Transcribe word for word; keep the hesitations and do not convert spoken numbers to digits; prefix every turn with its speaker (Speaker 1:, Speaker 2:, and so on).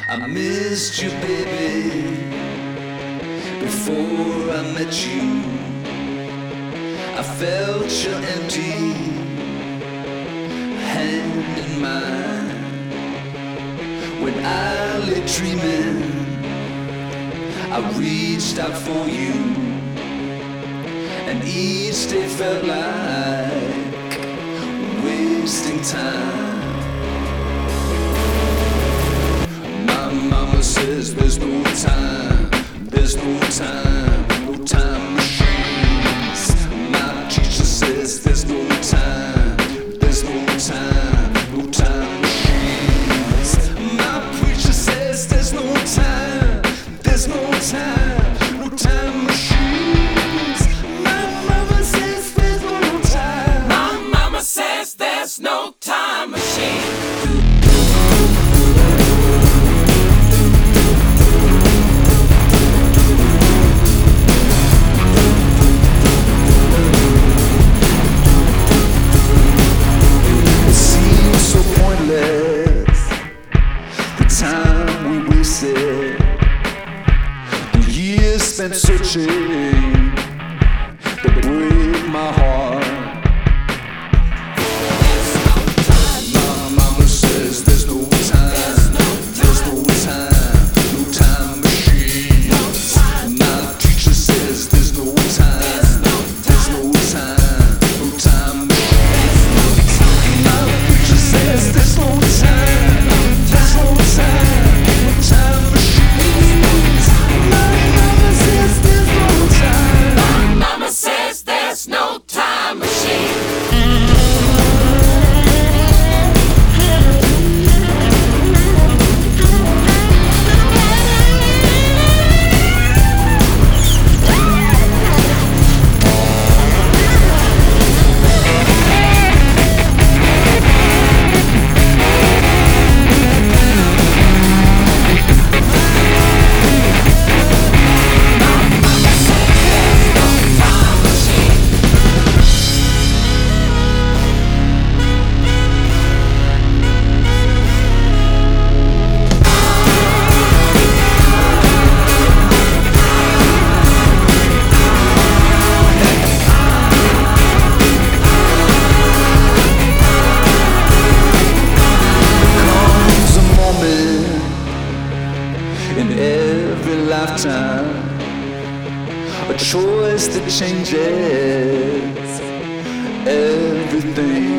Speaker 1: I missed you, baby, before I met you. I felt your empty hand in mine. When I lay dreaming, I reached out for you, and each day felt like wasting time. My mama says there's no time, there's no time, no time machines. My teacher says there's no time, there's no time, no time machines. My preacher says there's no time, there's no time, no time machines. My mama says there's no time.
Speaker 2: My mama says there's no time machine.
Speaker 1: Spent searching, they break my heart. My mama says there's no time, there's no time, no time machine. My teacher says there's no time, there's no time, no time machine. My preacher says there's no time, there's no time, no time machine.
Speaker 2: Says there's no time machine.
Speaker 1: In every lifetime, a choice that changes everything.